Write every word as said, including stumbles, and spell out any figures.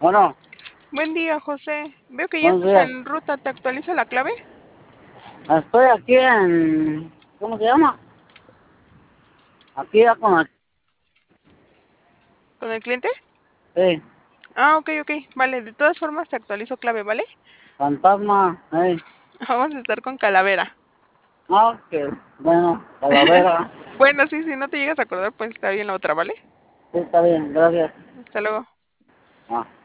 Bueno, Buen día, José. Veo que ya buenos estás días. en ruta. ¿Te actualizo la clave Estoy aquí en... ¿Cómo se llama? Aquí ya con el... con el cliente? Sí, Ah, ok, ok. Vale, de todas formas te actualizo clave, ¿vale? fantasma. Hey. Vamos a estar con Calavera. Ah, que bueno, calavera. Bueno, sí, si no te llegas a acordar, pues está bien la otra, ¿vale? Sí, está bien, gracias. Hasta luego. Ah.